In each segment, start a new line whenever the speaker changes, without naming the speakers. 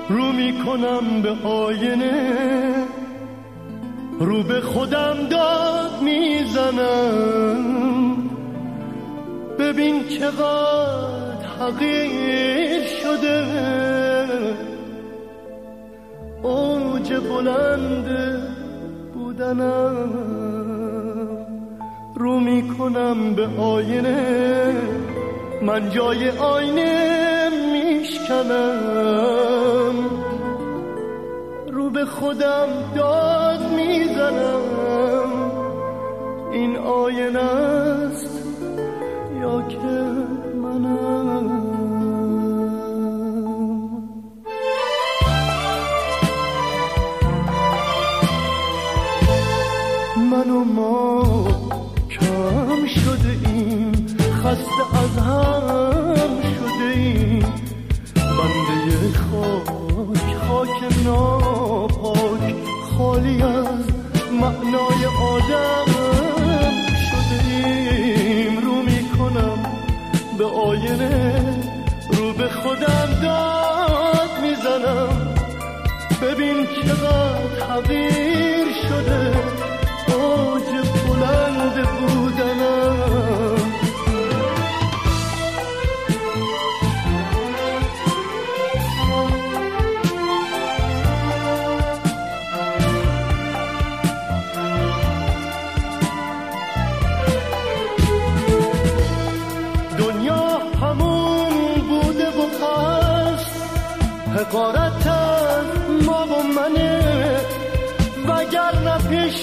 رو میکنم به آینه، رو به خودم داد میزنم. ببین چقدر حقیر شده اوج بلند بودنم. رو میکنم به آینه، من جای آینه میشکنم. رو به خودم داد میزنم. این آینه است یا که منم؟ من و ما کم شده ایم، خسته از هم شده ایم. بنده خاک ناپاک، خالی از معنای آدم شده ایم. رو میکنم به آینه، رو به خودم داد میزنم. ببین چقدر حقیر شده اوج بلند بودنم. دنیا همون بوده و هست، حقارت از ما و منه. وگرنه پیش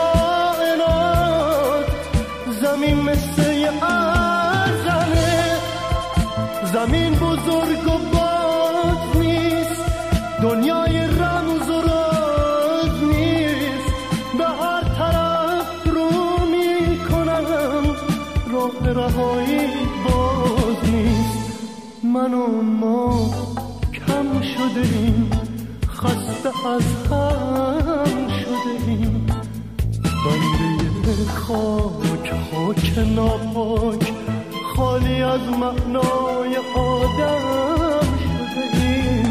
کائنات زمین مثل ارزنه. زمین بزرگ و باز نیست، دنیای رمز و راز نیست. به هر طرف رو میکنم، راه رهایی باز نیست. من و ما کم شده ایم، خسته از هم شده ایم. بنده خاک ناپاک، خالی از معنای آدم شده ایم.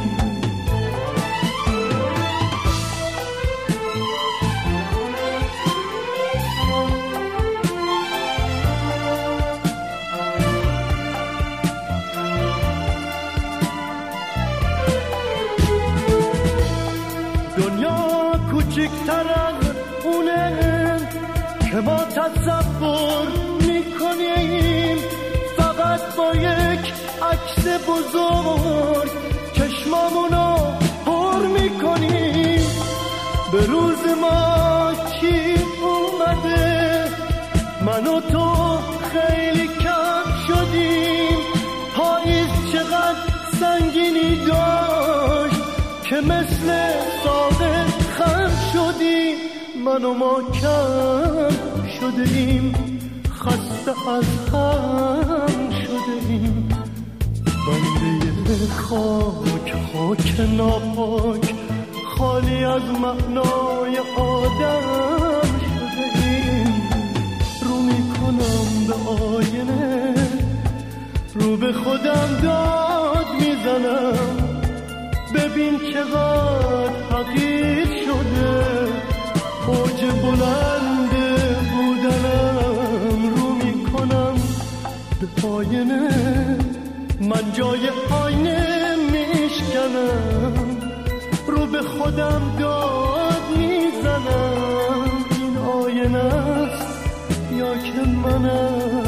دنیا کوچکتر از اونه که ما تصور میکنیم. فقط با یک عکس بزرگ چشمامونو پر میکنیم. به روز ما چی اومده؟ من و تو خیلی کم شدیم. پاییز چقدر سنگینی داشت که مثل ساده خم شدیم. من و ما کم شده ایم، خسته از هم شده ایم. بنده خاک ناپاک، خالی از معنای آدم شده ایم. رو میکنم به آینه، رو به خودم داد میزنم. ببین چقدر حقیر شده اوج بلند بودنم. رو میکنم به آینه، من جای آینه میشکنم. رو به خودم داد میزنم. این آینه است یا که منم؟